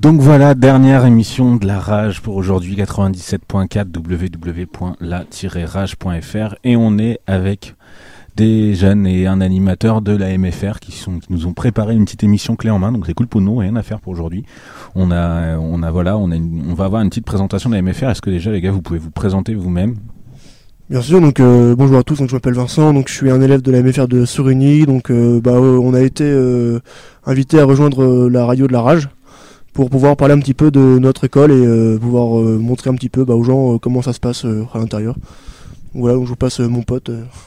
Donc voilà, dernière émission de La Rage pour aujourd'hui, 97.4 www.la-rage.fr, et on est avec des jeunes et un animateur de la MFR qui nous ont préparé une petite émission clé en main, donc c'est cool pour nous, rien à faire pour aujourd'hui. On va avoir une petite présentation de la MFR. Est-ce que déjà les gars vous pouvez vous présenter vous-même? Bien sûr, donc bonjour à tous, donc je m'appelle Vincent, donc je suis un élève de la MFR de Sorigny, donc on a été invité à rejoindre la radio de La Rage pour pouvoir parler un petit peu de notre école et pouvoir montrer un petit peu aux gens comment ça se passe à l'intérieur. Voilà, donc je vous passe mon pote.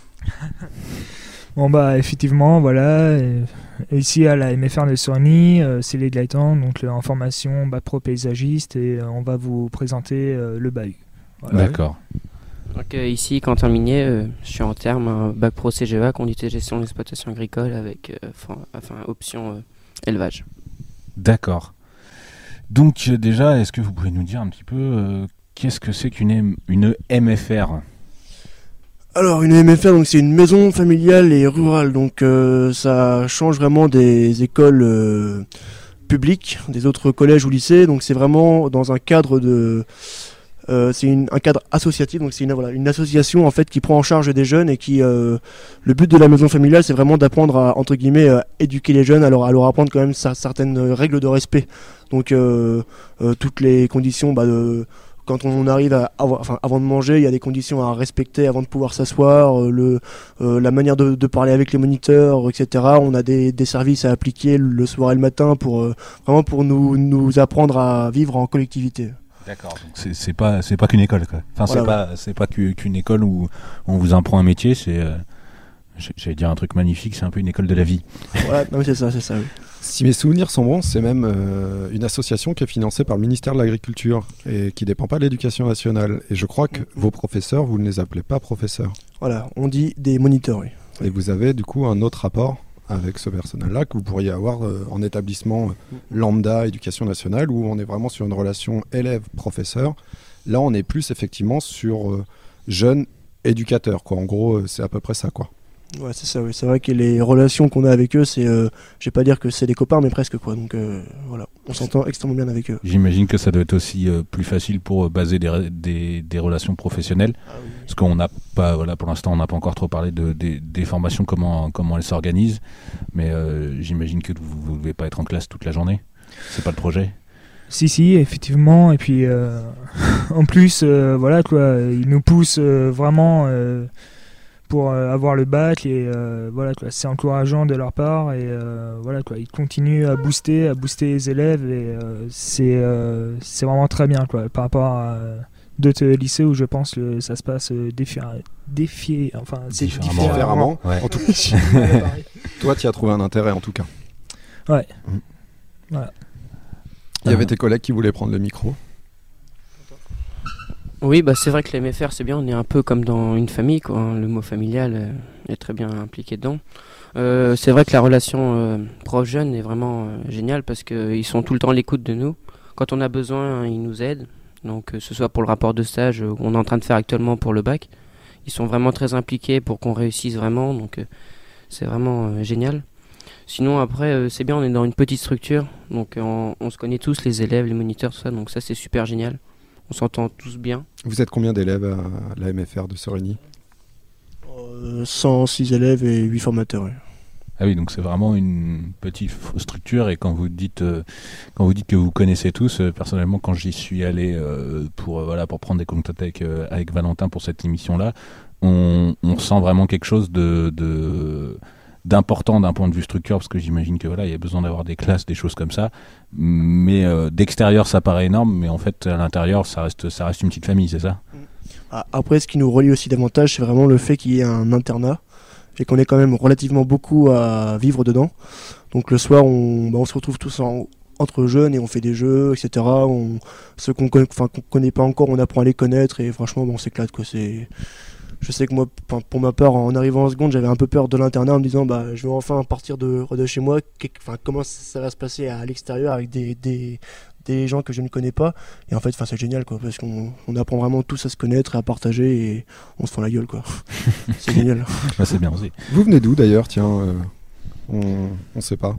Bon effectivement, voilà, ici à la MFR de Sorigny, c'est les Gaëtan, donc en formation bac pro paysagiste, et on va vous présenter le bahut. Voilà. D'accord. Donc ici Quentin Minier, je suis en terme bac pro CGEA, conduite et gestion de l'exploitation agricole avec option élevage. D'accord. Donc déjà, est-ce que vous pouvez nous dire un petit peu qu'est-ce que c'est qu'une MFR ? Alors une MFR, donc c'est une maison familiale et rurale, donc ça change vraiment des écoles publiques, des autres collèges ou lycées, donc c'est vraiment dans un cadre de... un cadre associatif, donc c'est une association en fait qui prend en charge des jeunes et qui le but de la maison familiale, c'est vraiment d'apprendre à, entre guillemets, éduquer les jeunes, à leur apprendre quand même certaines règles de respect, donc toutes les conditions quand on arrive avant de manger, il y a des conditions à respecter avant de pouvoir s'asseoir, la manière de parler avec les moniteurs, etc. On a des services à appliquer le soir et le matin pour nous apprendre à vivre en collectivité. D'accord, donc c'est pas qu'une école, quoi. Enfin, voilà, c'est pas qu'une école où on vous apprend un métier, j'allais dire un truc magnifique, c'est un peu une école de la vie. Voilà, non, c'est ça, oui. Si mes souvenirs sont bons, c'est même une association qui est financée par le ministère de l'Agriculture et qui ne dépend pas de l'Éducation nationale. Et je crois que vos professeurs, vous ne les appelez pas professeurs. Voilà, on dit des moniteurs, oui. Et vous avez du coup un autre rapport avec ce personnel-là que vous pourriez avoir en établissement lambda éducation nationale, où on est vraiment sur une relation élève-professeur. Là, on est plus effectivement sur jeunes éducateurs, quoi. En gros, c'est à peu près ça, quoi. Ouais, c'est ça, oui. C'est vrai que les relations qu'on a avec eux, c'est, je vais pas dire que c'est des copains, mais presque, quoi. Donc voilà, on s'entend extrêmement bien avec eux. J'imagine que ça doit être aussi plus facile pour baser des relations professionnelles, oui. Parce qu'on n'a pas, voilà, pour l'instant, on n'a pas encore trop parlé des formations, comment elles s'organisent, mais j'imagine que vous ne devez pas être en classe toute la journée. C'est pas le projet. Si, effectivement, et puis en plus, voilà quoi, ils nous poussent vraiment. Pour avoir le bac, et voilà quoi, c'est encourageant de leur part, et voilà quoi, ils continuent à booster les élèves, et c'est vraiment très bien quoi, par rapport à d'autres lycées où je pense que ça se passe différemment. Ouais. En tout cas, toi tu as trouvé un intérêt en tout cas. Ouais. Voilà. Il y avait tes collègues qui voulaient prendre le micro. Oui, c'est vrai que les MFR, c'est bien, on est un peu comme dans une famille, quoi. Hein. Le mot familial est très bien impliqué dedans. C'est vrai que la relation prof-jeune est vraiment géniale parce qu'ils sont tout le temps à l'écoute de nous. Quand on a besoin, ils nous aident. Donc, que ce soit pour le rapport de stage qu'on est en train de faire actuellement pour le bac, ils sont vraiment très impliqués pour qu'on réussisse vraiment. Donc, c'est vraiment génial. Sinon, après, c'est bien, on est dans une petite structure. Donc, on se connaît tous, les élèves, les moniteurs, tout ça. Donc, ça, c'est super génial. On s'entend tous bien. Vous êtes combien d'élèves à la MFR de Sorigny ? 106 élèves et 8 formateurs. Oui. Ah oui, donc c'est vraiment une petite structure, et quand vous dites que vous connaissez tous, personnellement quand j'y suis allé pour prendre des contacts avec Valentin pour cette émission-là, on sent vraiment quelque chose d'important d'un point de vue structure, parce que j'imagine que il y a besoin d'avoir des classes, des choses comme ça, mais d'extérieur ça paraît énorme, mais en fait à l'intérieur ça reste une petite famille, c'est ça ? Après, ce qui nous relie aussi davantage, c'est vraiment le fait qu'il y ait un internat et qu'on ait quand même relativement beaucoup à vivre dedans. Donc le soir on se retrouve tous entre jeunes et on fait des jeux, etc. Ceux qu'on connaît pas encore, on apprend à les connaître, et franchement on s'éclate, quoi. Je sais que moi, pour ma part, en arrivant en seconde, j'avais un peu peur de l'internat en me disant je vais enfin partir de chez moi. Comment ça va se passer à l'extérieur avec des gens que je ne connais pas. Et en fait, c'est génial, quoi, parce qu'on apprend vraiment tous à se connaître et à partager, et on se fend la gueule, quoi. C'est génial. C'est bien aussi. Vous venez d'où d'ailleurs, tiens on sait pas.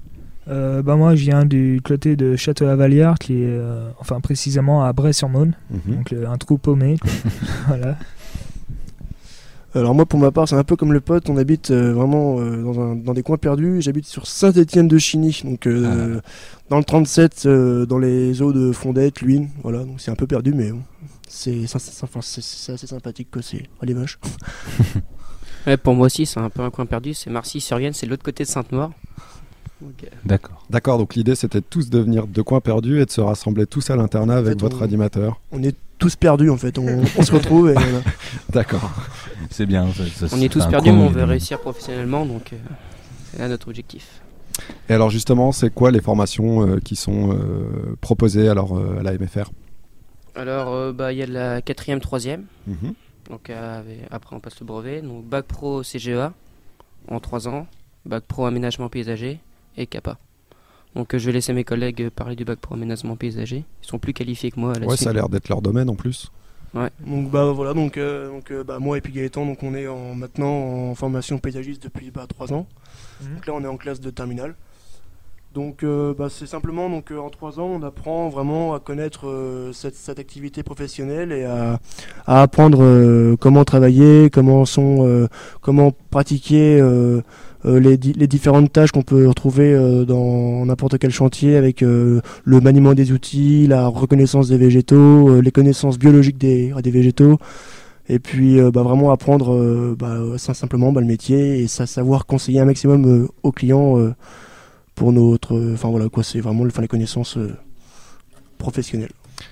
Moi je viens du côté de Château-la-Vallière, qui est enfin précisément à Bray-sur-Maune, donc un trou paumé. Voilà. Alors moi pour ma part c'est un peu comme le pote, on habite vraiment dans des coins perdus. J'habite sur Saint-Étienne-de-Chigny, donc dans le 37, dans les eaux de Fondette, Luynes, voilà, donc c'est un peu perdu mais bon, c'est assez sympathique quoi, c'est les vaches. Ouais, pour moi aussi c'est un peu un coin perdu, c'est Marcy-sur-Vienne, c'est de l'autre côté de Sainte-Maure. Okay. D'accord, donc l'idée c'était de tous devenir de coins perdus et de se rassembler tous à l'internat avec votre animateur. On est tous perdus en fait, on se retrouve et voilà. D'accord. C'est bien. On est tous perdus mais on veut réussir professionnellement, donc c'est là notre objectif. Et alors justement, c'est quoi les formations qui sont proposées alors à la MFR ? Alors y a la 4e, 3e, donc après on passe le brevet, donc bac pro CGEA en 3 ans, bac pro aménagement paysager et CAPA. Donc je vais laisser mes collègues parler du bac pro aménagement paysager. Ils sont plus qualifiés que moi là-dessus. Ouais, ça a l'air d'être leur domaine en plus. Ouais. Donc voilà, donc moi et puis Gaëtan, donc on est maintenant en formation paysagiste depuis 3 ans. Donc là on est en classe de terminale. Donc c'est simplement en 3 ans on apprend vraiment à connaître cette activité professionnelle et à apprendre comment travailler, comment pratiquer les différentes tâches qu'on peut retrouver dans n'importe quel chantier, avec le maniement des outils, la reconnaissance des végétaux, les connaissances biologiques des végétaux, et puis vraiment apprendre simplement le métier et savoir conseiller un maximum aux clients pour notre... Enfin voilà quoi, c'est vraiment les connaissances professionnelles.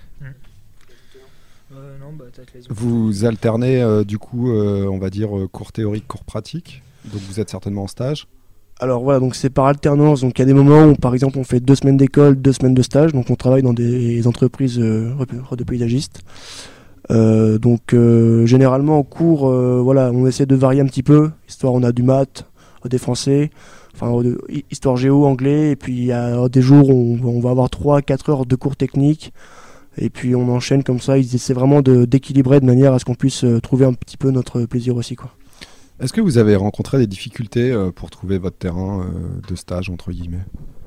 Vous alternez du coup, on va dire, cours théorique, cours pratique. Donc vous êtes certainement en stage. Alors voilà, donc c'est par alternance. Donc il y a des moments où par exemple on fait 2 semaines d'école, 2 semaines de stage. Donc on travaille dans des entreprises de paysagistes. Généralement en cours, on essaie de varier un petit peu. Histoire on a du maths, des français, histoire géo, anglais. Et puis il y a des jours où on va avoir 3-4 heures de cours techniques. Et puis on enchaîne comme ça. Ils essaient vraiment d'équilibrer de manière à ce qu'on puisse trouver un petit peu notre plaisir aussi, quoi. Est-ce que vous avez rencontré des difficultés pour trouver votre terrain de stage, entre guillemets ?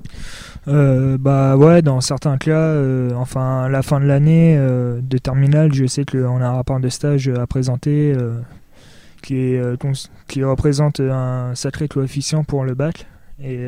Ouais, dans certains cas, à la fin de l'année de terminale, je sais qu'on a un rapport de stage à présenter qui représente un sacré coefficient pour le bac. Et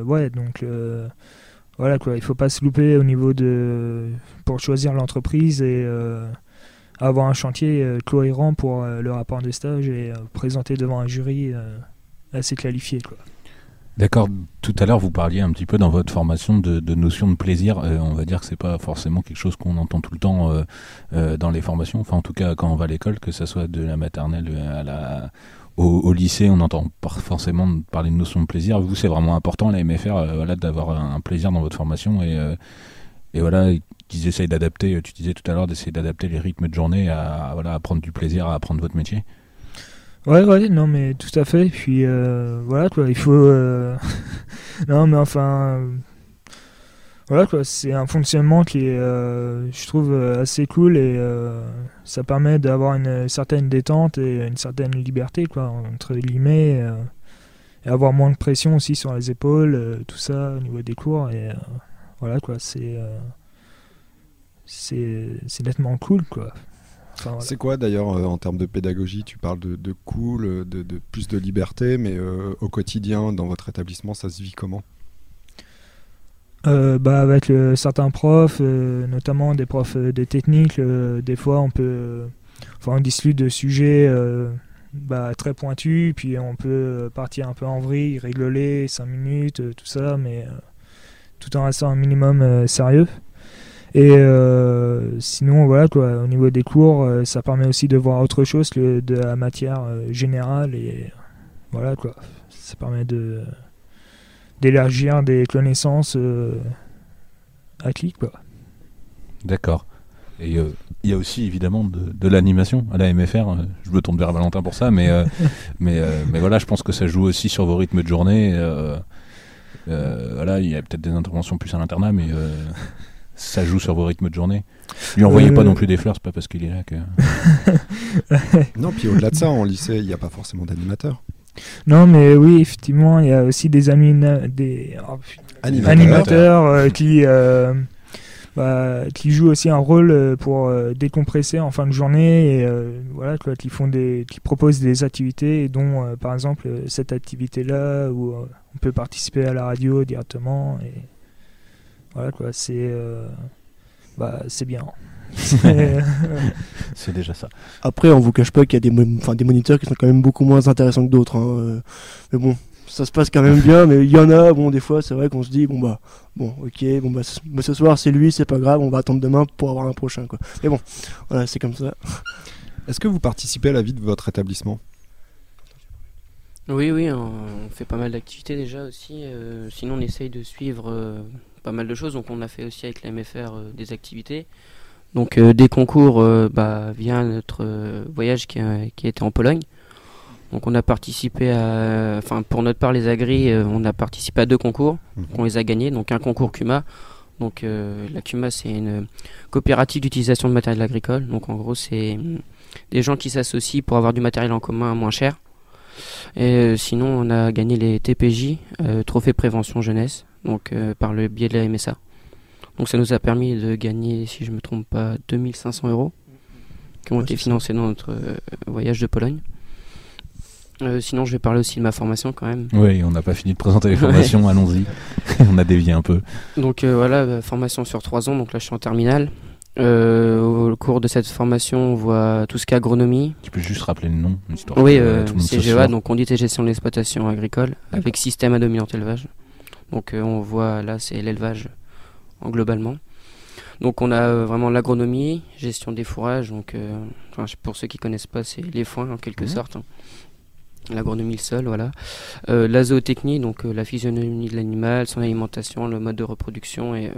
voilà quoi, il faut pas se louper au niveau pour choisir l'entreprise et avoir un chantier cohérent pour le rapport de stage et présenter devant un jury assez qualifié, quoi. D'accord. Tout à l'heure, vous parliez un petit peu dans votre formation de notion de plaisir. On va dire que c'est pas forcément quelque chose qu'on entend tout le temps dans les formations. Enfin, en tout cas, quand on va à l'école, que ça soit de la maternelle au lycée, on n'entend pas forcément parler de notion de plaisir. Vous, c'est vraiment important, la MFR, d'avoir un plaisir dans votre formation et voilà, qu'ils essayent d'adapter. Tu disais tout à l'heure d'essayer d'adapter les rythmes de journée à prendre du plaisir, à apprendre votre métier. Ouais, non mais tout à fait. Puis voilà quoi, il faut non mais voilà quoi, c'est un fonctionnement qui est je trouve assez cool et ça permet d'avoir une certaine détente et une certaine liberté quoi, entre guillemets, et avoir moins de pression aussi sur les épaules, tout ça au niveau des cours et voilà quoi, c'est nettement cool quoi. Enfin, voilà. C'est quoi d'ailleurs en termes de pédagogie ? Tu parles de cool, de plus de liberté, mais au quotidien, dans votre établissement, ça se vit comment ? Avec certains profs, notamment des profs de technique, des fois on discute de sujets très pointus, puis on peut partir un peu en vrille, rigoler 5 minutes, tout ça, mais tout en restant un minimum sérieux. Et sinon, voilà quoi, au niveau des cours, ça permet aussi de voir autre chose que de la matière générale. Et voilà quoi, ça permet d'élargir des connaissances acquises quoi. D'accord. Et il y a aussi évidemment de l'animation à la MFR. Je me tourne vers Valentin pour ça, mais voilà, je pense que ça joue aussi sur vos rythmes de journée. Voilà, il y a peut-être des interventions plus à l'internat, mais ça joue sur vos rythmes de journée. Lui envoyez pas non plus des fleurs, c'est pas parce qu'il est là que... Non, puis au-delà de ça, en lycée, il n'y a pas forcément d'animateur. Non, mais oui, effectivement, il y a aussi des animateurs qui jouent aussi un rôle pour décompresser en fin de journée et voilà, quoi, qui proposent des activités et dont par exemple cette activité-là où on peut participer à la radio directement et voilà quoi, c'est bien. C'est déjà ça. Après, on vous cache pas qu'il y a des moniteurs qui sont quand même beaucoup moins intéressants que d'autres. Mais bon, ça se passe quand même bien. Mais il y en a, des fois, c'est vrai qu'on se dit, ce soir c'est lui, c'est pas grave, on va attendre demain pour avoir un prochain, quoi. Mais bon, voilà, c'est comme ça. Est-ce que vous participez à la vie de votre établissement ? Oui, on fait pas mal d'activités déjà aussi. Sinon, on essaye de suivre pas mal de choses. Donc, on a fait aussi avec la MFR des activités. Donc des concours via notre voyage qui a été en Pologne. Donc on a participé pour notre part les agris, on a participé à 2 concours, on les a gagnés. Donc un concours CUMA, donc la CUMA c'est une coopérative d'utilisation de matériel agricole. Donc en gros c'est des gens qui s'associent pour avoir du matériel en commun moins cher. Et sinon on a gagné les TPJ, Trophée Prévention Jeunesse, donc par le biais de la MSA. Donc ça nous a permis de gagner, si je ne me trompe pas, 2500 € qui ont été financés dans notre voyage de Pologne. Sinon, je vais parler aussi de ma formation quand même. Oui, on n'a pas fini de présenter les formations, allons-y. On a dévié un peu. Donc voilà, formation sur 3 ans, donc là je suis en terminale. Au cours de cette formation, on voit tout ce qui est agronomie. Tu peux juste rappeler le nom, histoire oui, tout le monde CGEA, donc conduite et gestion de l'exploitation agricole, avec système à dominante élevage. Donc on voit là, c'est l'élevage globalement. Donc on a vraiment l'agronomie, gestion des fourrages, donc pour ceux qui connaissent pas, c'est les foins en quelque sorte. L'agronomie, le sol, voilà. La zootechnie, donc la physionomie de l'animal, son alimentation, le mode de reproduction et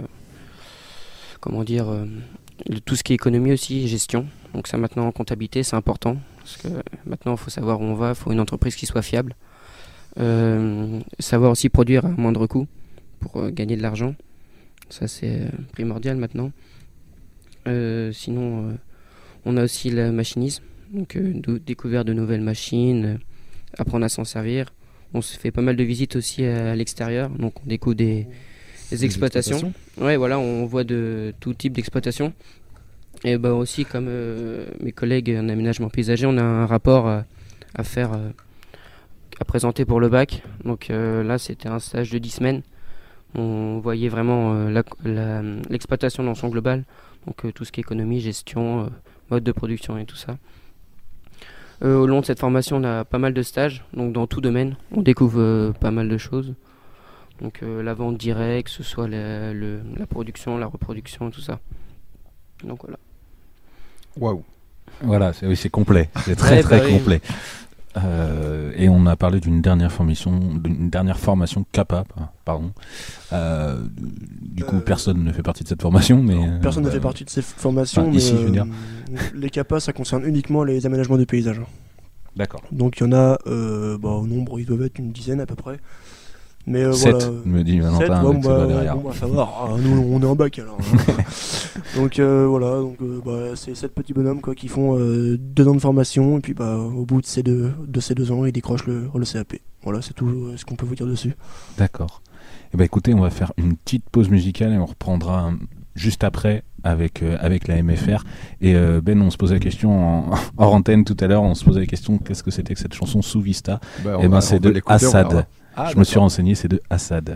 tout ce qui est économie aussi, gestion. Donc ça maintenant en comptabilité, c'est important parce que maintenant il faut savoir où on va, il faut une entreprise qui soit fiable. Savoir aussi produire à moindre coût pour gagner de l'argent. Ça c'est primordial maintenant. Sinon, on a aussi le machinisme, donc découvert de nouvelles machines, apprendre à s'en servir. On se fait pas mal de visites aussi à l'extérieur, donc on découvre des exploitations. Ouais, voilà, on voit de tout type d'exploitation. Et aussi comme mes collègues en aménagement paysager, on a un rapport à faire, à présenter pour le bac. Donc là, c'était un stage de 10 semaines. On voyait vraiment l'exploitation dans son global, donc tout ce qui est économie, gestion, mode de production et tout ça. Au long de cette formation, on a pas mal de stages, donc dans tout domaine, on découvre pas mal de choses. Donc la vente directe, que ce soit la production, la reproduction, tout ça. Donc voilà. Waouh. Voilà, c'est complet, c'est très complet. Et on a parlé d'une dernière formation CAPA, pardon. Du coup, personne ne fait partie de cette formation, mais personne ne fait partie de cette formation. Enfin, mais ici, je veux dire. Les CAPA, ça concerne uniquement les aménagements de paysage. D'accord. Donc il y en a, au nombre, ils doivent être une dizaine à peu près. Mais 7, voilà. me dit Valentin, avec ses doigts derrière. Ça va. Nous, on est en bac alors. Donc voilà, c'est 7 petits bonhommes qui font 2 ans de formation et puis au bout de ces 2 ans, ils décrochent le CAP. Voilà, c'est tout ce qu'on peut vous dire dessus. D'accord. Et écoutez, on va faire une petite pause musicale et on reprendra juste après avec la MFR. Et on se posait la question hors antenne tout à l'heure, on se posait la question qu'est-ce que c'était que cette chanson Sous Vista. C'est de Assad. Je me suis renseigné, c'est de Assad.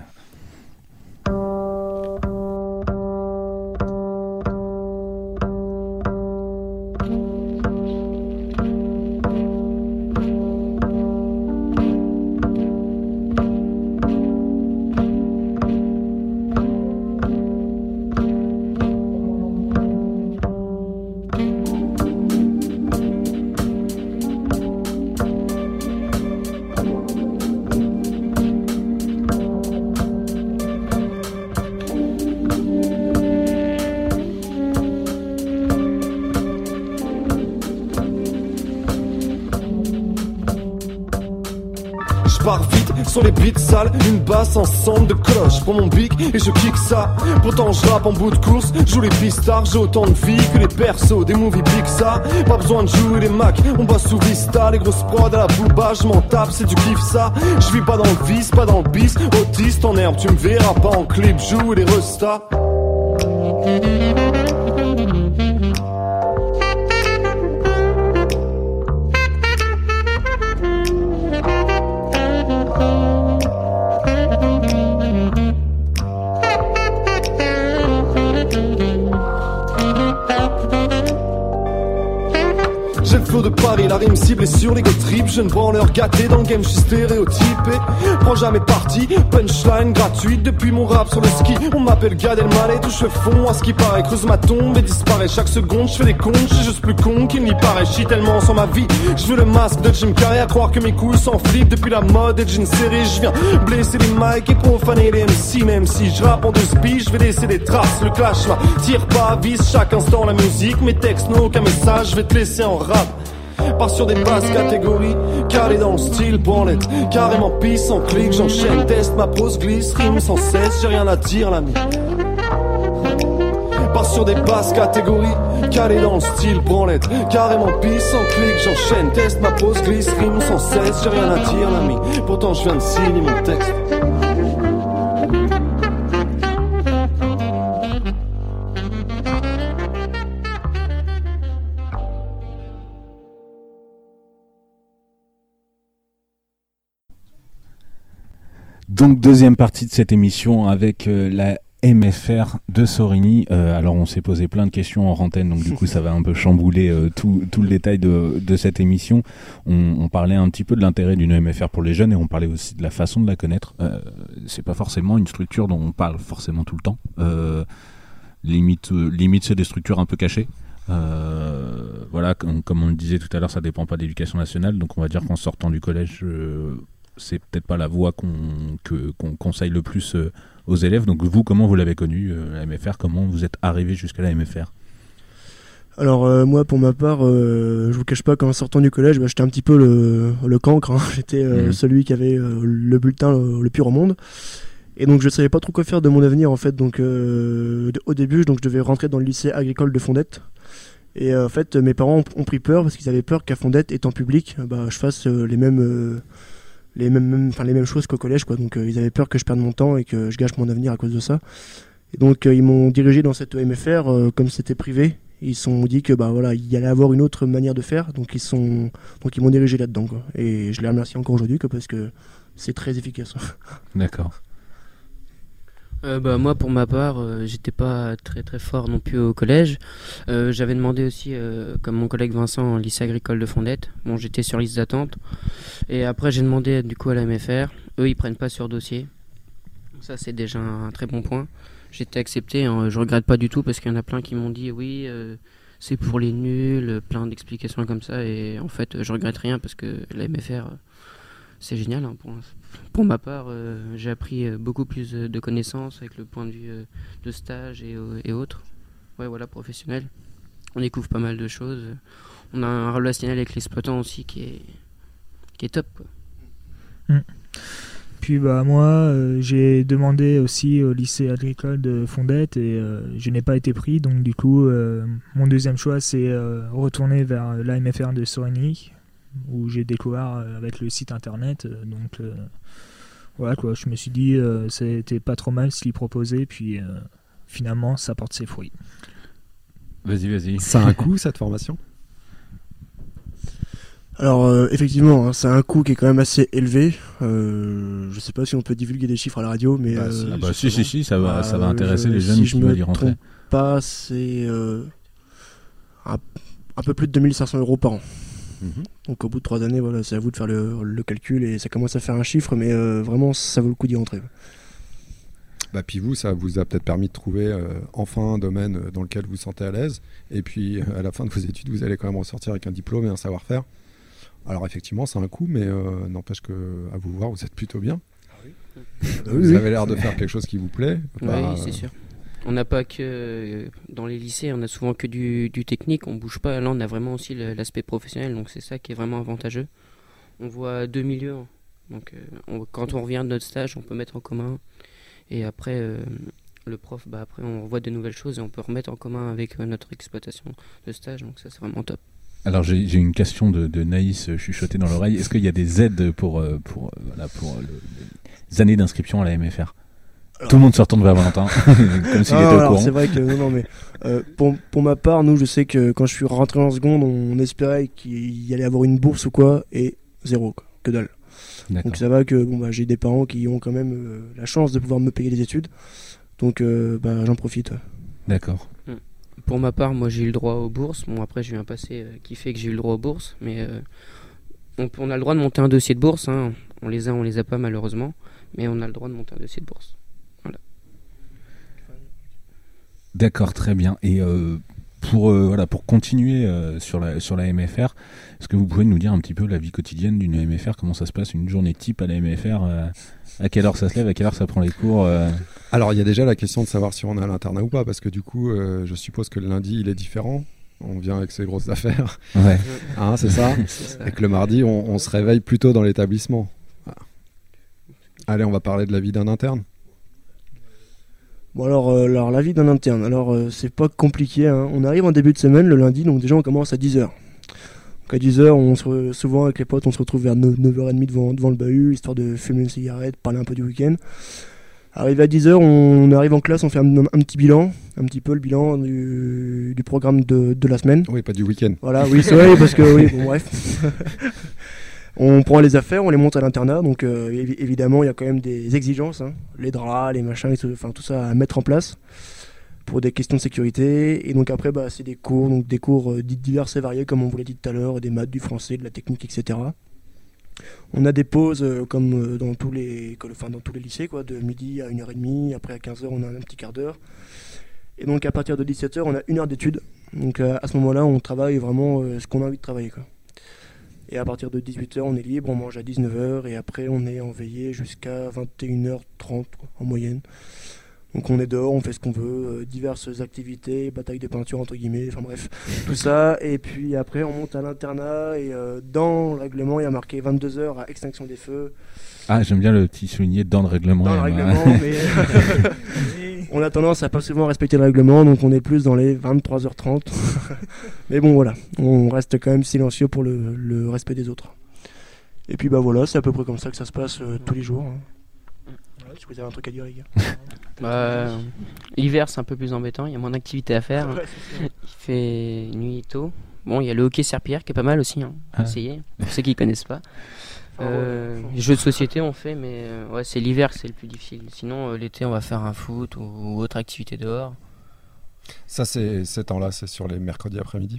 sur les beats sales, une basse ensemble de cloches. Pour mon bic et je kick ça. Pourtant je rappe en bout de course, joue les pistards, j'ai autant de vie que les persos des movies Pixar. Pas besoin de jouer les Macs, on bosse sous Vista. Les grosses prods à la booba, je m'en tape, c'est du kiff ça. Je vis pas dans le vice, pas dans le bis. Autiste en herbe, tu me verras pas en clip, joue les restas. J'ai le flow de Paris, la rime ciblée sur l'ego trip. Jeune branleur gâté dans le game, je suis stéréotypé. Prends jamais parti, punchline gratuite. Depuis mon rap sur le ski, on m'appelle Gad Elmaleh. Touche le fond, à ce qui paraît, creuse ma tombe et disparaît chaque seconde. Je fais des comptes, je suis juste plus con qu'il n'y paraît. Je chie tellement sur ma vie, je veux le masque de Jim Carrey. À croire que mes couilles s'enflippent depuis la mode et jeans serrés. Je viens blesser les mics et profaner les MC. Même si je rappe en deux spies, je vais laisser des traces. Le clash m'attire pas, vise chaque instant la musique. Mes textes n'ont aucun message, je vais te laisser en rap. Pas sur des basses catégories, calé dans le style branlette. Carrément pisse en clic, j'enchaîne, teste, ma prose glisse, rime sans cesse, j'ai rien à dire l'ami. Pas sur des basses catégories, calé dans le style branlette. Carrément pisse en clic, j'enchaîne, teste, ma prose glisse, rime sans cesse, j'ai rien à dire l'ami. Pourtant je viens de signer mon texte. Donc deuxième partie de cette émission avec la MFR de Sorigny. Alors on s'est posé plein de questions en antenne, donc du coup ça va un peu chambouler tout le détail de cette émission. On parlait un petit peu de l'intérêt d'une MFR pour les jeunes et on parlait aussi de la façon de la connaître. C'est pas forcément une structure dont on parle forcément tout le temps. Limite c'est des structures un peu cachées. Voilà, comme on le disait tout à l'heure, ça dépend pas de l'éducation nationale, donc on va dire qu'en sortant du collège, c'est peut-être pas la voie qu'on conseille le plus aux élèves. Donc vous, comment vous l'avez connu, la MFR? Comment vous êtes arrivé jusqu'à la MFR? Alors moi pour ma part, je vous cache pas qu'en sortant du collège, j'étais un petit peu le cancre, hein. J'étais celui qui avait le bulletin le pire au monde. Et donc je savais pas trop quoi faire de mon avenir en fait. Donc au début, je devais rentrer dans le lycée agricole de Fondette. Et en fait mes parents ont pris peur parce qu'ils avaient peur qu'à Fondette, étant public, je fasse les mêmes choses qu'au collège, quoi. Donc ils avaient peur que je perde mon temps et que je gâche mon avenir à cause de ça. Et donc ils m'ont dirigé dans cette MFR comme c'était privé. Ils se sont dit que il y allait avoir une autre manière de faire, donc ils m'ont dirigé là-dedans, quoi. Et je les remercie encore aujourd'hui parce que c'est très efficace. D'accord. Moi pour ma part j'étais pas très très fort non plus au collège. J'avais demandé aussi comme mon collègue Vincent au lycée agricole de Fondette. Bon, j'étais sur liste d'attente et après j'ai demandé du coup à la MFR. Eux ils prennent pas sur dossier, ça c'est déjà un très bon point. J'étais accepté, hein. Je regrette pas du tout parce qu'il y en a plein qui m'ont dit oui c'est pour les nuls, plein d'explications comme ça, et en fait je regrette rien parce que la MFR c'est génial, hein. Pour ma part, j'ai appris beaucoup plus de connaissances avec le point de vue de stage et autres. Ouais, voilà, professionnel. On découvre pas mal de choses. On a un relationnel avec l'exploitant aussi qui est top, quoi. Puis moi, j'ai demandé aussi au lycée agricole de Fondette et je n'ai pas été pris. Donc du coup, mon deuxième choix, c'est retourner vers l'AMFR de Sorigny, où j'ai découvert avec le site internet. Donc voilà quoi, je me suis dit c'était pas trop mal ce qu'ils proposaient, puis finalement ça porte ses fruits. Vas-y. Ça a un coût cette formation? Alors effectivement, hein, c'est un coût qui est quand même assez élevé. Je sais pas si on peut divulguer des chiffres à la radio, mais si, ça va intéresser les jeunes qui veulent y rentrer. Si je me trompe pas, c'est un peu plus de 2500 € par an. Donc au bout de 3 années, voilà, c'est à vous de faire le calcul et ça commence à faire un chiffre, mais vraiment ça vaut le coup d'y rentrer. Puis vous, ça vous a peut-être permis de trouver enfin un domaine dans lequel vous vous sentez à l'aise, et puis à la fin de vos études, vous allez quand même ressortir avec un diplôme et un savoir-faire. Alors effectivement, c'est un coût, mais n'empêche que à vous voir, vous êtes plutôt bien. Vous avez l'air de faire quelque chose qui vous plaît. Oui, c'est sûr. On n'a pas que dans les lycées, on a souvent que du technique, on bouge pas. Là, on a vraiment aussi l'aspect professionnel, donc c'est ça qui est vraiment avantageux. On voit deux milieux Donc quand on revient de notre stage, on peut mettre en commun. Et après, le prof, après on voit de nouvelles choses et on peut remettre en commun avec notre exploitation de stage. Donc ça, c'est vraiment top. Alors j'ai une question de Naïs chuchotée dans l'oreille. Est-ce qu'il y a des aides pour les années d'inscription à la MFR? Alors, tout le monde se retourne vers Valentin, comme s'il était au courant. C'est vrai que non, mais pour ma part, nous, je sais que quand je suis rentré en seconde, on espérait qu'il y allait avoir une bourse ou quoi, et zéro, quoi, que dalle. D'accord. Donc ça va que j'ai des parents qui ont quand même la chance de pouvoir me payer les études, donc j'en profite. D'accord. Pour ma part, moi j'ai eu le droit aux bourses. Bon, après j'ai eu un passé qui fait que j'ai eu le droit aux bourses, mais on a le droit de monter un dossier de bourse. Hein. On les a pas malheureusement, mais on a le droit de monter un dossier de bourse. Voilà. D'accord, très bien. Et pour continuer sur la MFR, est-ce que vous pouvez nous dire un petit peu la vie quotidienne d'une MFR? Comment ça se passe, une journée type à la MFR? À quelle heure ça se lève? À quelle heure ça prend les cours? Alors il y a déjà la question de savoir si on est à l'internat ou pas, parce que du coup je suppose que le lundi il est différent. On vient avec ses grosses affaires. Ouais. Hein, c'est ça. Et que le mardi on se réveille plutôt dans l'établissement. Voilà. Allez, on va parler de la vie d'un interne. Bon alors la vie d'un interne, c'est pas compliqué, hein. On arrive en début de semaine le lundi, donc déjà on commence à 10h. Donc à 10h, souvent avec les potes, on se retrouve vers 9h30 devant le bahut, histoire de fumer une cigarette, parler un peu du week-end. Arrivé à 10h, on arrive en classe, on fait un petit bilan, un petit peu le bilan du programme de la semaine. Oui, pas du week-end. Voilà, oui, c'est vrai, parce que oui, bon bref. On prend les affaires, on les monte à l'internat, donc évidemment il y a quand même des exigences, hein, les draps, les machins, tout ça à mettre en place pour des questions de sécurité. Et donc après c'est des cours divers et variés comme on vous l'a dit tout à l'heure, des maths, du français, de la technique, etc. On a des pauses comme dans tous les lycées, quoi, de midi à 1h30, après à 15h on a un petit quart d'heure. Et donc à partir de 17h on a 1 heure d'études, donc à ce moment-là on travaille vraiment ce qu'on a envie de travailler, quoi. Et à partir de 18h, on est libre, on mange à 19h et après on est en veillée jusqu'à 21h30 en moyenne. Donc on est dehors, on fait ce qu'on veut, diverses activités, bataille de peinture entre guillemets, enfin bref, tout ça. Et puis après on monte à l'internat et dans le règlement il y a marqué 22h à extinction des feux. Ah, j'aime bien le petit souligné dans le règlement. Dans le règlement, mais on a tendance à pas souvent respecter le règlement, donc on est plus dans les 23h30. Mais bon voilà, on reste quand même silencieux pour le respect des autres. Et puis voilà, c'est à peu près comme ça que ça se passe tous les jours. Hein. Ouais, si vous avez un truc à dire les gars. L'hiver c'est un peu plus embêtant, il y a moins d'activités à faire. Ouais, il fait nuit tôt. Bon, il y a le hockey serpillière qui est pas mal aussi, hein. Essayez, pour ceux qui ne connaissent pas. Les jeux de société on fait, mais c'est l'hiver c'est le plus difficile. Sinon l'été on va faire un foot ou autre activité dehors. Ça ces temps-là c'est sur les mercredis après-midi?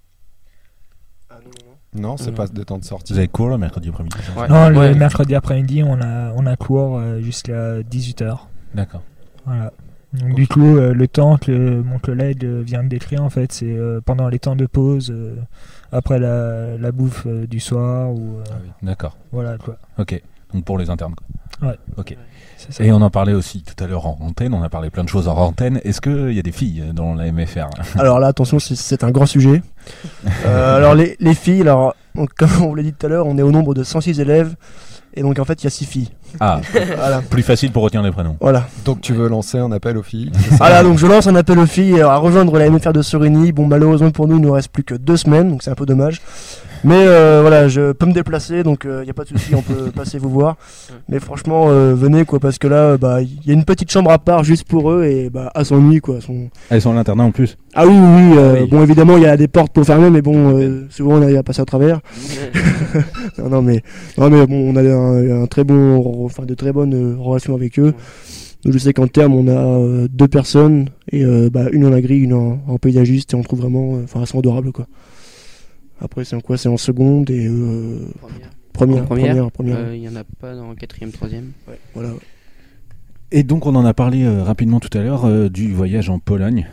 Non, c'est pas des temps de sortie. Vous avez cours le mercredi après-midi? Non, le mercredi après-midi on a cours jusqu'à 18h. D'accord. Voilà. Donc du coup le temps que mon collègue vient de décrire en fait c'est pendant les temps de pause après la bouffe du soir ou d'accord. Voilà quoi. OK. Donc pour les internes quoi. Ouais. OK. Et on en parlait aussi tout à l'heure en antenne, on a parlé plein de choses en antenne. Est-ce qu'il y a des filles dans la MFR? Alors là attention, c'est un grand sujet. Alors les filles, comme on vous l'a dit tout à l'heure, on est au nombre de 106 élèves. Et donc en fait il y a 6 filles. Ah, voilà. Plus facile pour retenir les prénoms. Voilà. Donc tu veux lancer un appel aux filles? Voilà, donc je lance un appel aux filles à rejoindre la MFR de Sorigny. Bon, malheureusement pour nous il ne nous reste plus que 2 semaines, donc c'est un peu dommage. Mais voilà, je peux me déplacer, donc il n'y a pas de souci, on peut passer vous voir. Mais franchement, venez quoi, parce que là, il y a une petite chambre à part juste pour eux et à son nuit quoi. Elles sont à l'internat en plus. Ah oui. Bon, évidemment, il y a des portes pour fermer, mais bon, souvent on arrive à passer à travers. non, mais bon, on a de très bonnes relations avec eux. Donc je sais qu'en terme, on a 2 personnes et une en agri, une en paysagiste, et on trouve vraiment, elles sont adorables quoi. Après, c'est en quoi? C'est en seconde et première. Il n'y en a pas dans 4e, 3e. Ouais, voilà. Et donc, on en a parlé rapidement tout à l'heure du voyage en Pologne.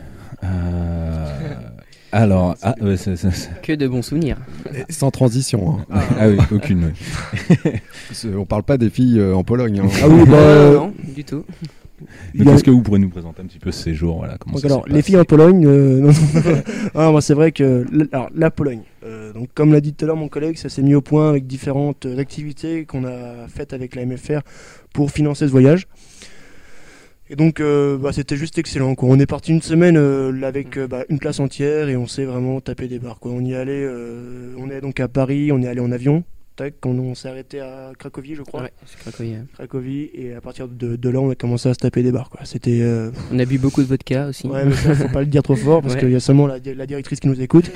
Alors, que de bons souvenirs. Sans transition. Hein. Ah oui, aucune. On parle pas des filles en Pologne. Hein. Ah oui, non, du tout. Donc, est-ce que vous pourrez nous présenter un petit peu ce séjour, voilà, comment donc, alors, les filles en Pologne, moi c'est vrai que la Pologne, Donc comme l'a dit tout à l'heure mon collègue, ça s'est mis au point avec différentes activités qu'on a faites avec la MFR pour financer ce voyage. Et donc c'était juste excellent, quoi. On est parti une semaine avec une classe entière et on s'est vraiment tapé des barres, quoi. On y allait, on est donc à Paris, on est allé en avion. Quand on s'est arrêté à Cracovie, je crois. Ouais, c'est Cracovie. Hein. Cracovie, et à partir de là, on a commencé à se taper des barres, quoi. C'était. On a bu beaucoup de vodka aussi. Ouais, mais ça, faut pas le dire trop fort parce qu'il y a seulement la directrice qui nous écoute.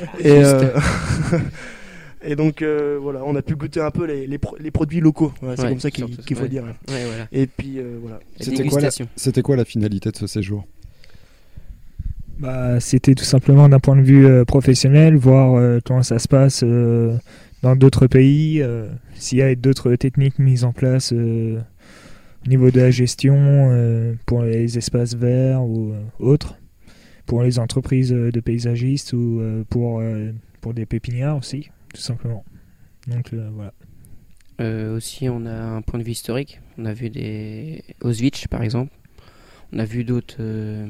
Et donc voilà, on a pu goûter un peu les produits locaux. Voilà, c'est comme ça qu'il faut dire. Ouais, voilà. Et puis voilà. C'était quoi la finalité de ce séjour ? C'était tout simplement d'un point de vue professionnel, voir comment ça se passe dans d'autres pays, s'il y a d'autres techniques mises en place au niveau de la gestion pour les espaces verts ou autres, pour les entreprises de paysagistes ou pour des pépinières aussi, tout simplement. Donc voilà. Aussi, on a un point de vue historique. On a vu des Auschwitz, par exemple. On a vu d'autres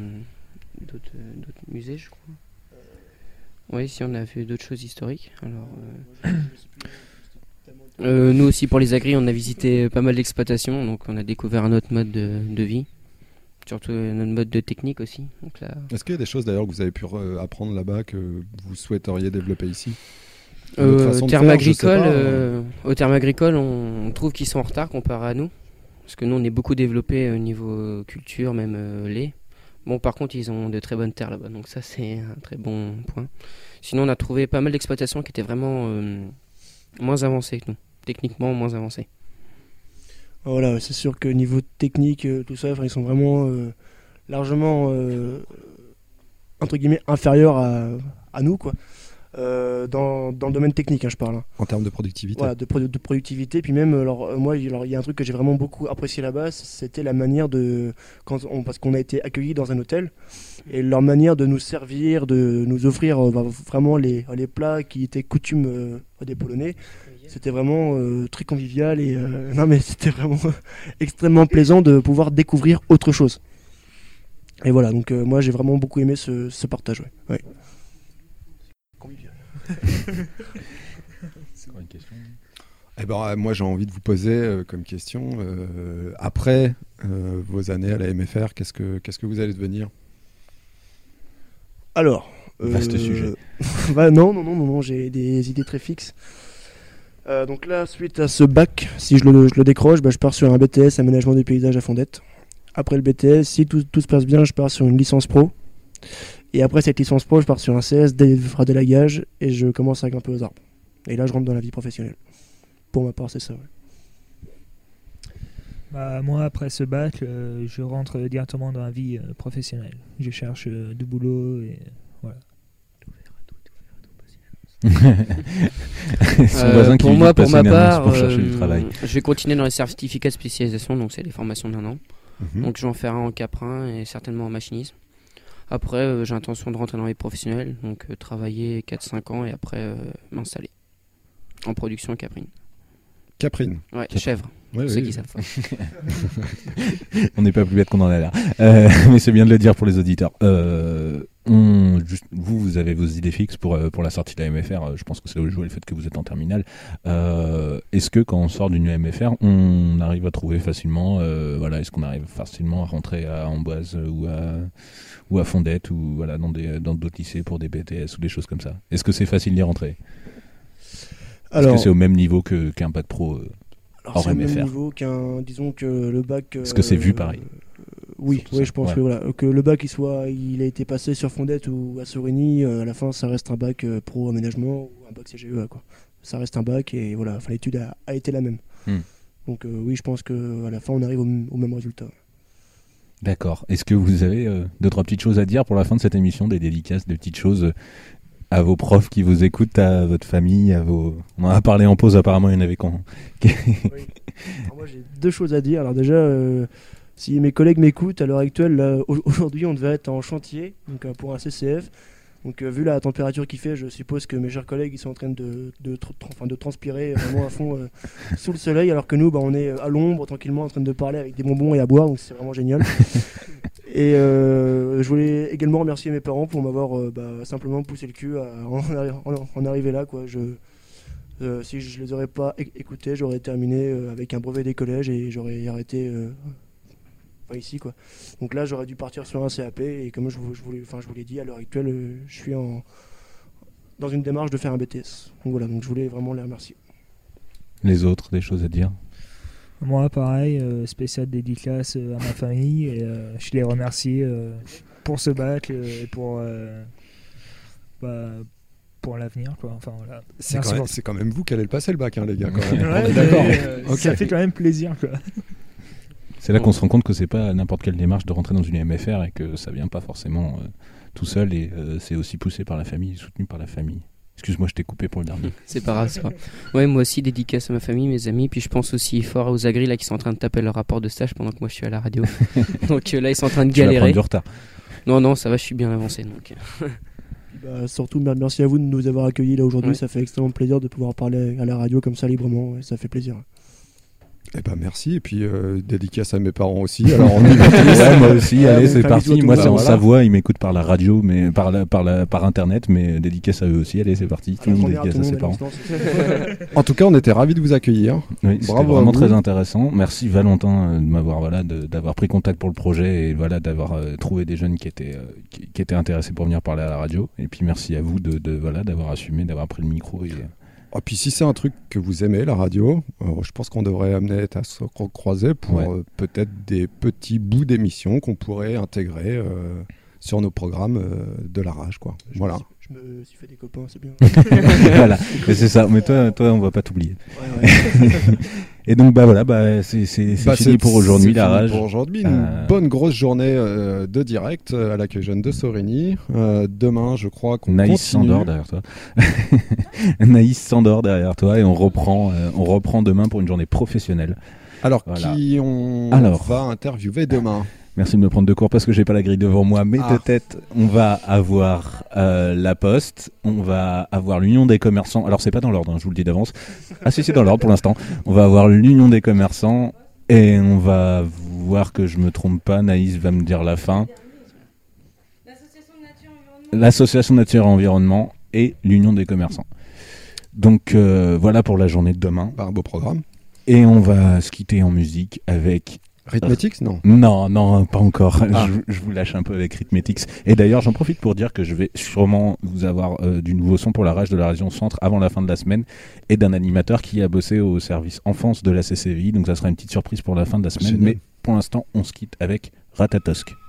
musées, je crois. Oui, si on a vu d'autres choses historiques. Alors, nous aussi, pour les agris, on a visité pas mal d'exploitations, donc on a découvert un autre mode de vie, surtout notre mode de technique aussi. Donc là... Est-ce qu'il y a des choses d'ailleurs que vous avez pu apprendre là-bas que vous souhaiteriez développer ici ? Au terme agricole, on trouve qu'ils sont en retard comparé à nous, parce que nous, on est beaucoup développé au niveau culture, même lait. Bon, par contre, ils ont de très bonnes terres là-bas, donc ça, c'est un très bon point. Sinon, on a trouvé pas mal d'exploitations qui étaient vraiment moins avancées que nous, techniquement moins avancées. Voilà, c'est sûr que niveau technique, tout ça, ils sont vraiment largement, entre guillemets, inférieurs à nous, quoi. Dans le domaine technique, je parle. En termes de productivité. Voilà, de productivité. Puis même, moi, il y a un truc que j'ai vraiment beaucoup apprécié là-bas, c'était la manière parce qu'on a été accueillis dans un hôtel, et leur manière de nous servir, de nous offrir vraiment les plats qui étaient coutumes des Polonais. C'était vraiment très convivial et non mais c'était vraiment extrêmement plaisant de pouvoir découvrir autre chose. Et voilà, donc moi j'ai vraiment beaucoup aimé ce partage. Ouais. C'est quoi une question ? Moi j'ai envie de vous poser comme question, après vos années à la MFR, qu'est-ce que vous allez devenir ? Alors, vaste sujet. Non, j'ai des idées très fixes. Donc là, suite à ce bac, si je le décroche, je pars sur un BTS aménagement des paysages à Fondette. Après le BTS, si tout se passe bien, je pars sur une licence pro. Et après cette licence pro, je pars sur un CS radélagage et je commence à grimper aux arbres. Et là, je rentre dans la vie professionnelle. Pour ma part, c'est ça. Ouais. Moi, après ce bac, je rentre directement dans la vie professionnelle. Je cherche du boulot et voilà. Pour ma part, je vais continuer dans les certificats de spécialisation, donc c'est des formations d'1 an. Donc je vais en faire un en caprin et certainement en machinisme. Après, j'ai l'intention de rentrer dans les professionnels, donc travailler 4-5 ans et après m'installer en production caprine. Caprine. Ouais, chèvre. Oui, ceux qui savent. On n'est pas plus bête qu'on en a l'air. Mais c'est bien de le dire pour les auditeurs. Vous avez vos idées fixes pour la sortie de la MFR. Je pense que c'est là où joue le fait que vous êtes en terminale. Est-ce que quand on sort d'une MFR, on arrive à trouver facilement, est-ce qu'on arrive facilement à rentrer à Amboise ou à Fondette ou voilà, dans d'autres lycées pour des BTS ou des choses comme ça ? Est-ce que c'est facile d'y rentrer ? Est-ce que c'est au même niveau qu'un bac pro alors c'est au même niveau disons que le bac... Est-ce que c'est vu pareil ? Oui, je pense que le bac il a été passé sur Fondette ou à Sorigny, à la fin ça reste un bac pro aménagement ou un bac CGEA, quoi. Ça reste un bac et voilà, l'étude a été la même. Donc oui, je pense qu'à la fin on arrive au même résultat. D'accord. Est-ce que vous avez 2-3 petites choses à dire pour la fin de cette émission, des dédicaces, des petites choses à vos profs qui vous écoutent, à votre famille, On en a parlé en pause, apparemment il y en avait quand. Oui. Alors moi j'ai 2 choses à dire. Alors déjà, si mes collègues m'écoutent, à l'heure actuelle, là, aujourd'hui on devait être en chantier donc, pour un CCF. Donc vu la température qu'il fait, je suppose que mes chers collègues ils sont en train de transpirer vraiment à fond sous le soleil, alors que nous on est à l'ombre tranquillement en train de parler avec des bonbons et à boire, donc c'est vraiment génial. Et je voulais également remercier mes parents pour m'avoir simplement poussé le cul à en arriver là, quoi. Si je les aurais pas écoutés, j'aurais terminé avec un brevet des collèges et j'aurais arrêté ici, quoi. Donc là, j'aurais dû partir sur un CAP et comme je vous l'ai dit, à l'heure actuelle, je suis dans une démarche de faire un BTS. Donc voilà, donc je voulais vraiment les remercier. Les autres, des choses à dire? Moi, pareil, spécial dédicace à ma famille et je les remercie pour ce bac et pour l'avenir, quoi. Enfin, voilà. C'est quand même vous qui allez le passer, le bac, hein, les gars, quand même. Ouais, D'accord. Okay. Ça fait quand même plaisir, quoi. C'est là qu'on se rend compte que c'est pas n'importe quelle démarche de rentrer dans une MFR et que ça vient pas forcément tout seul et c'est aussi poussé par la famille, soutenu par la famille. Excuse-moi, je t'ai coupé pour le dernier. C'est pas grave, c'est pas. Ouais, moi aussi, dédicace à ma famille, mes amis. Puis je pense aussi fort aux agris là qui sont en train de taper leur rapport de stage pendant que moi je suis à la radio. Donc là, ils sont en train de galérer. Tu vas prendre du retard. Non, ça va, je suis bien avancé. Donc. Surtout, merci à vous de nous avoir accueillis là aujourd'hui. Ouais. Ça fait extrêmement plaisir de pouvoir parler à la radio comme ça librement. Ouais, ça fait plaisir. Eh ben merci, et puis dédicace à mes parents aussi. Alors on y va tous. Ouais, moi aussi, allez, c'est parti. Moi c'est en Savoie, ils m'écoutent par la radio, mais par internet, mais dédicace à eux aussi. Allez, c'est parti. Tout le monde dédicace à ses parents. En tout cas, on était ravis de vous accueillir. Oui, c'était vraiment très intéressant. Merci Valentin de m'avoir d'avoir pris contact pour le projet et d'avoir trouvé des jeunes qui étaient intéressés pour venir parler à la radio. Et puis merci à vous d'avoir assumé, d'avoir pris le micro. Et puis si c'est un truc que vous aimez, la radio, je pense qu'on devrait amener à se croiser pour peut-être des petits bouts d'émissions qu'on pourrait intégrer sur nos programmes de la rage, quoi. Voilà. Je me suis fait des copains, c'est bien. Voilà, mais c'est ça. Mais toi, on va pas t'oublier. Ouais. Et donc c'est fini pour aujourd'hui, la rage. Pour aujourd'hui, une bonne grosse journée de direct à l'accueil jeune de Sorigny. Demain, je crois qu'on Naïs continue. s'endort derrière toi. Naïs s'endort derrière toi et on reprend demain pour une journée professionnelle. Alors, qui va interviewer demain? Merci de me prendre de court parce que j'ai pas la grille devant moi, mais de tête, on va avoir la Poste, on va avoir l'Union des commerçants. Alors c'est pas dans l'ordre, je vous le dis d'avance. Ah si, c'est dans l'ordre pour l'instant. On va avoir l'Union des commerçants et on va voir que je me trompe pas. Naïs va me dire la fin. L'Association Nature et Environnement et l'Union des commerçants. Donc voilà pour la journée de demain. Un beau programme. Et on va se quitter en musique avec... Rhythmetics, non, pas encore. Je vous lâche un peu avec Rhythmetics. Et d'ailleurs, j'en profite pour dire que je vais sûrement vous avoir du nouveau son pour la rage de la région centre avant la fin de la semaine et d'un animateur qui a bossé au service enfance de la CCVI. Donc ça sera une petite surprise pour la fin de la semaine. Mais pour l'instant, on se quitte avec Ratatosk.